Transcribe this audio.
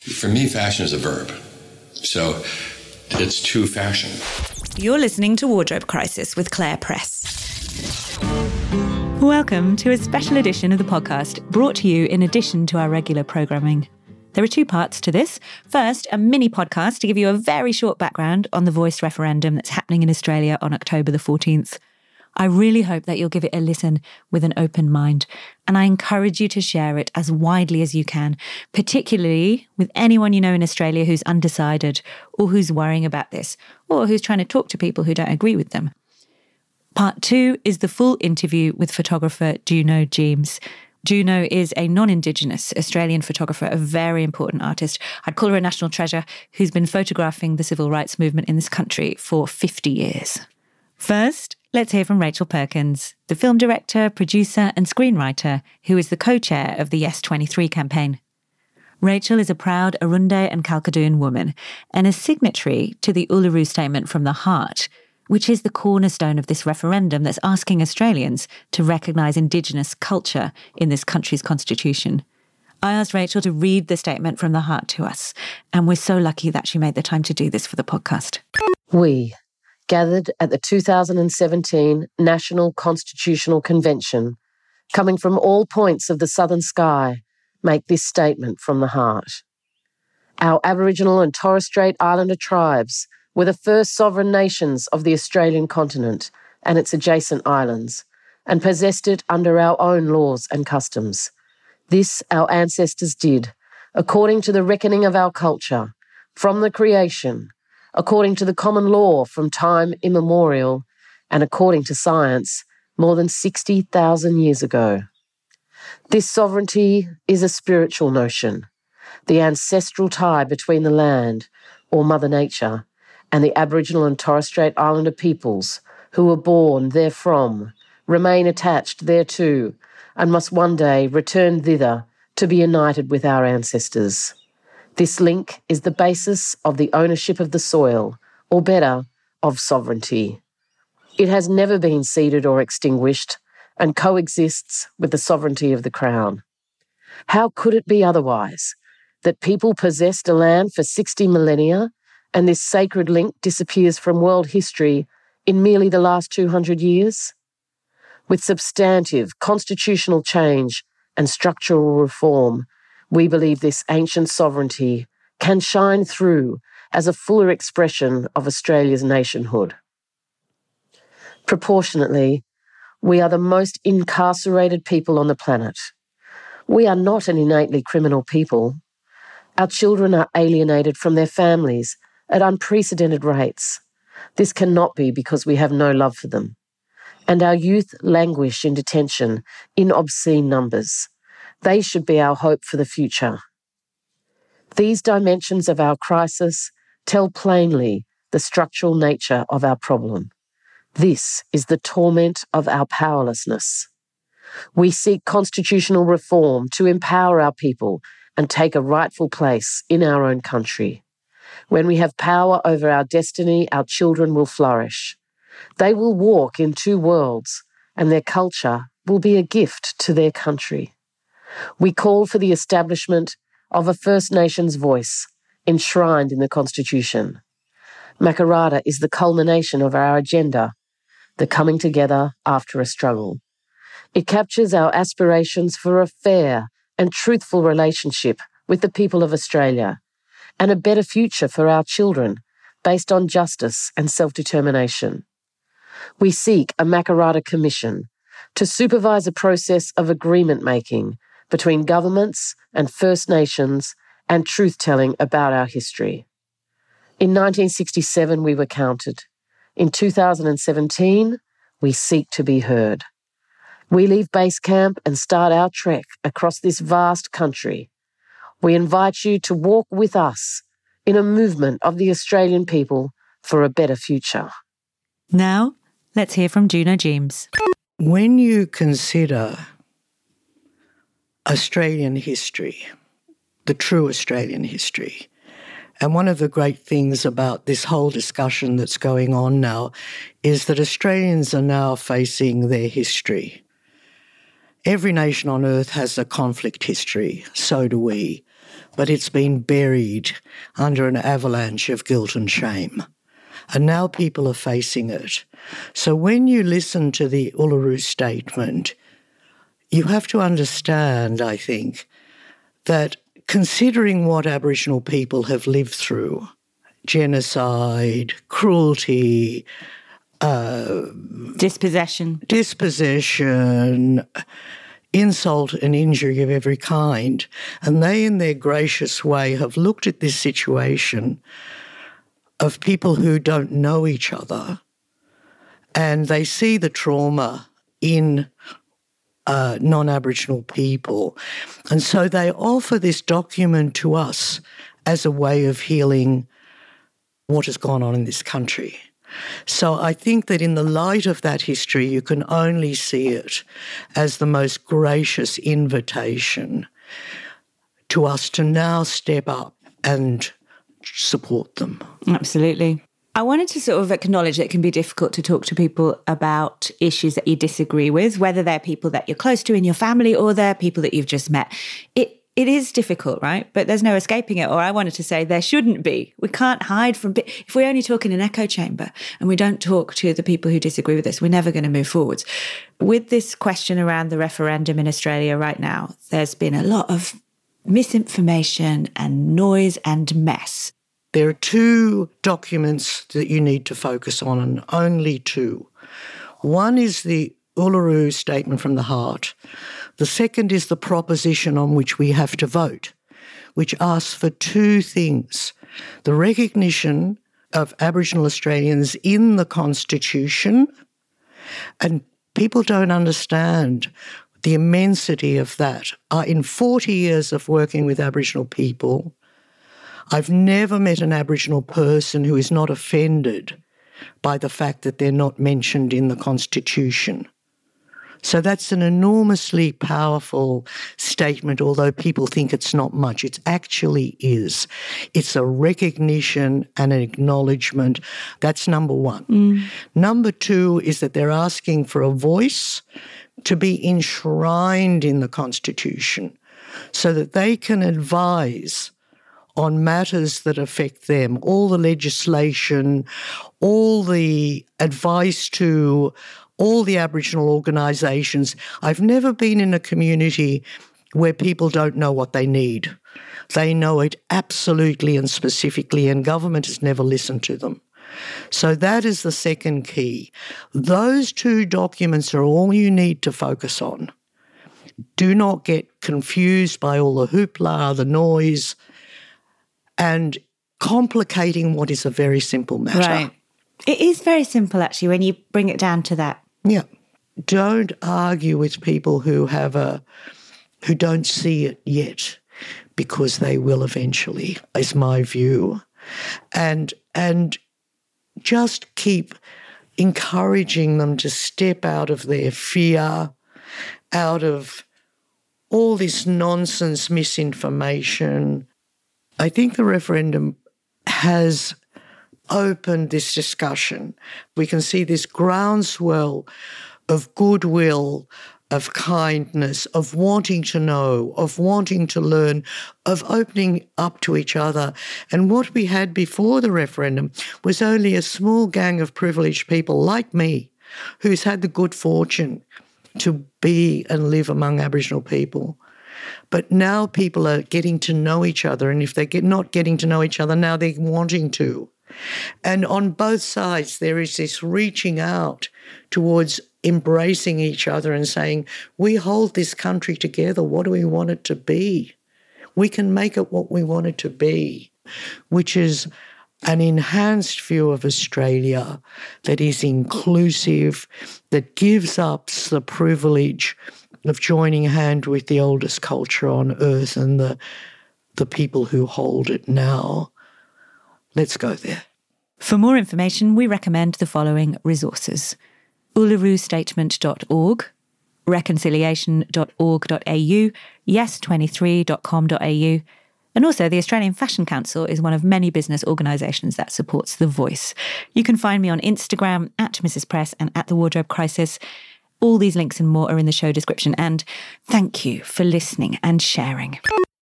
For me, fashion is a verb. So it's to fashion. You're listening to Wardrobe Crisis with Claire Press. Welcome to a special edition of the podcast brought to you in addition to our regular programming. There are two parts to this. First, a mini podcast to give you a very short background on the Voice referendum that's happening in Australia on October the 14th. I really hope that you'll give it a listen with an open mind, and I encourage you to share it as widely as you can, particularly with anyone you know in Australia who's undecided or who's worrying about this or who's trying to talk to people who don't agree with them. Part 2 is the full interview with photographer Juno Jeames. Juno is a non-Indigenous Australian photographer, a very important artist. I'd call her a national treasure who's been photographing the civil rights movement in this country for 50 years. First, let's hear from Rachel Perkins, the film director, producer and screenwriter who is the co-chair of the Yes 23 campaign. Rachel is a proud Arunde and Kalkadoon woman and a signatory to the Uluru Statement from the Heart, which is the cornerstone of this referendum that's asking Australians to recognise Indigenous culture in this country's constitution. I asked Rachel to read the Statement from the Heart to us, and we're so lucky that she made the time to do this for the podcast. We, gathered at the 2017 National Constitutional Convention, coming from all points of the southern sky, make this statement from the heart. Our Aboriginal and Torres Strait Islander tribes were the first sovereign nations of the Australian continent and its adjacent islands, and possessed it under our own laws and customs. This our ancestors did, according to the reckoning of our culture, from the creation, according to the common law from time immemorial, and according to science, more than 60,000 years ago. This sovereignty is a spiritual notion, the ancestral tie between the land, or Mother Nature, and the Aboriginal and Torres Strait Islander peoples who were born therefrom, remain attached thereto, and must one day return thither to be united with our ancestors. This link is the basis of the ownership of the soil, or better, of sovereignty. It has never been ceded or extinguished and coexists with the sovereignty of the Crown. How could it be otherwise, that people possessed a land for 60 millennia and this sacred link disappears from world history in merely the last 200 years? With substantive constitutional change and structural reform, we believe this ancient sovereignty can shine through as a fuller expression of Australia's nationhood. Proportionately, we are the most incarcerated people on the planet. We are not an innately criminal people. Our children are alienated from their families at unprecedented rates. This cannot be because we have no love for them. And our youth languish in detention in obscene numbers. They should be our hope for the future. These dimensions of our crisis tell plainly the structural nature of our problem. This is the torment of our powerlessness. We seek constitutional reform to empower our people and take a rightful place in our own country. When we have power over our destiny, our children will flourish. They will walk in two worlds, and their culture will be a gift to their country. We call for the establishment of a First Nations voice enshrined in the Constitution. Makarrata is the culmination of our agenda, the coming together after a struggle. It captures our aspirations for a fair and truthful relationship with the people of Australia and a better future for our children based on justice and self-determination. We seek a Makarrata Commission to supervise a process of agreement-making between governments and First Nations and truth-telling about our history. In 1967, we were counted. In 2017, we seek to be heard. We leave base camp and start our trek across this vast country. We invite you to walk with us in a movement of the Australian people for a better future. Now, let's hear from Juno Jeames. When you consider Australian history, the true Australian history, and one of the great things about this whole discussion that's going on now is that Australians are now facing their history. Every nation on earth has a conflict history, so do we. but it's been buried under an avalanche of guilt and shame. And now people are facing it. So when you listen to the Uluru Statement, you have to understand, I think, that considering what Aboriginal people have lived through, genocide, cruelty, dispossession, insult and injury of every kind, and they in their gracious way have looked at this situation of people who don't know each other, and they see the trauma in non-Aboriginal people. And so they offer this document to us as a way of healing what has gone on in this country. So I think that in the light of that history, you can only see it as the most gracious invitation to us to now step up and support them. Absolutely. I wanted to sort of acknowledge that it can be difficult to talk to people about issues that you disagree with, whether they're people that you're close to in your family or they're people that you've just met. It is difficult, right? But there's no escaping it. Or I wanted to say there shouldn't be. We can't hide from... If we only talk in an echo chamber and we don't talk to the people who disagree with us, we're never going to move forwards. With this question around the referendum in Australia right now, there's been a lot of misinformation and noise and mess. There are two documents that you need to focus on, and only two. One is the Uluru Statement from the Heart. The second is the proposition on which we have to vote, which asks for two things: the recognition of Aboriginal Australians in the Constitution, and people don't understand the immensity of that. In 40 years of working with Aboriginal people, I've never met an Aboriginal person who is not offended by the fact that they're not mentioned in the Constitution. So that's an enormously powerful statement, although people think it's not much. It actually is. It's a recognition and an acknowledgement. That's number one. Number two is that they're asking for a voice to be enshrined in the Constitution so that they can advise on matters that affect them, all the legislation, all the advice to all the Aboriginal organisations. I've never been in a community where people don't know what they need. They know it absolutely and specifically, and government has never listened to them. So that is the second key. Those two documents are all you need to focus on. Do not get confused by all the hoopla, the noise, and complicating what is a very simple matter. Right. It is very simple, actually, when you bring it down to that. Yeah. Don't argue with people who don't see it yet, because they will eventually, is my view. And just keep encouraging them to step out of their fear, out of all this nonsense misinformation. I think the referendum has opened this discussion. We can see this groundswell of goodwill, of kindness, of wanting to know, of wanting to learn, of opening up to each other. And what we had before the referendum was only a small gang of privileged people like me who's had the good fortune to be and live among Aboriginal people. But now people are getting to know each other, and if they're not getting to know each other, now they're wanting to. And on both sides, there is this reaching out towards embracing each other and saying, we hold this country together. What do we want it to be? We can make it what we want it to be, which is an enhanced view of Australia that is inclusive, that gives us the privilege of joining hand with the oldest culture on earth and the people who hold it now. Let's go there. For more information, we recommend the following resources: ulurustatement.org, reconciliation.org.au, yes23.com.au, and also the Australian Fashion Council is one of many business organisations that supports The Voice. You can find me on Instagram at Mrs Press and at The Wardrobe Crisis. All these links and more are in the show description. And thank you for listening and sharing.